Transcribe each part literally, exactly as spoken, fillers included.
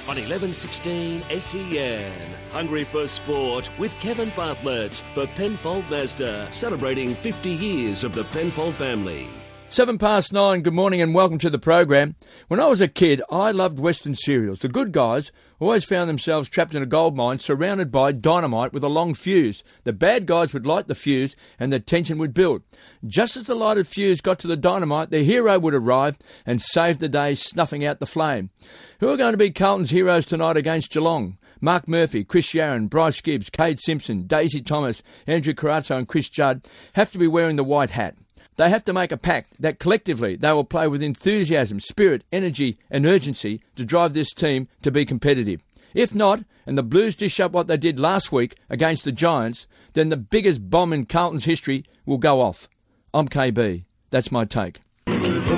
on eleven sixteen S E N. Hungry for sport with Kevin Bartlett for Penfold Mazda, celebrating fifty years of the Penfold family. Seven past nine, good morning and welcome to the program. When I was a kid, I loved Western cereals. The good guys always found themselves trapped in a gold mine surrounded by dynamite with a long fuse. The bad guys would light the fuse and the tension would build. Just as the lighted fuse got to the dynamite, the hero would arrive and save the day, snuffing out the flame. Who are going to be Carlton's heroes tonight against Geelong? Mark Murphy, Chris Sharon, Bryce Gibbs, Cade Simpson, Daisy Thomas, Andrew Carazzo and Chris Judd have to be wearing the white hat. They have to make a pact that collectively they will play with enthusiasm, spirit, energy and urgency to drive this team to be competitive. If not, and the Blues dish up what they did last week against the Giants, then the biggest bomb in Carlton's history will go off. I'm K B. That's my take. I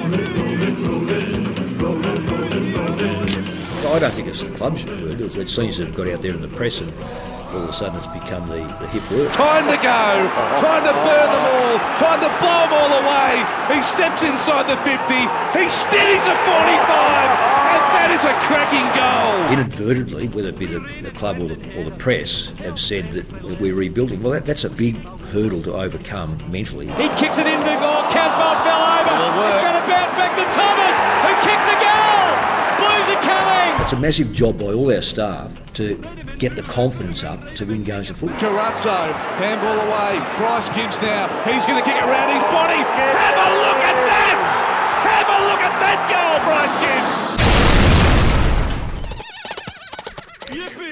don't think it's the club's word. It seems to have got out there in the press and all of a sudden it's become the, the hip word. Time to go, trying to burn them all, trying to blow them all away. He steps inside the fifty, he steadies a forty-five, and that is a cracking goal. Inadvertently, whether it be the, the club or the, or the press, have said that, that we're rebuilding. Well, that, that's a big hurdle to overcome mentally. He kicks it into goal, Casbolt fell over, it's going to bounce back to Thomas, who kicks a goal. Blues are coming. It's a massive job by all our staff to get the confidence up to win games of football. Carazzo, handball away, Bryce Gibbs now, he's going to kick it around his body. Have a look at that! Have a look at that goal, Bryce Gibbs!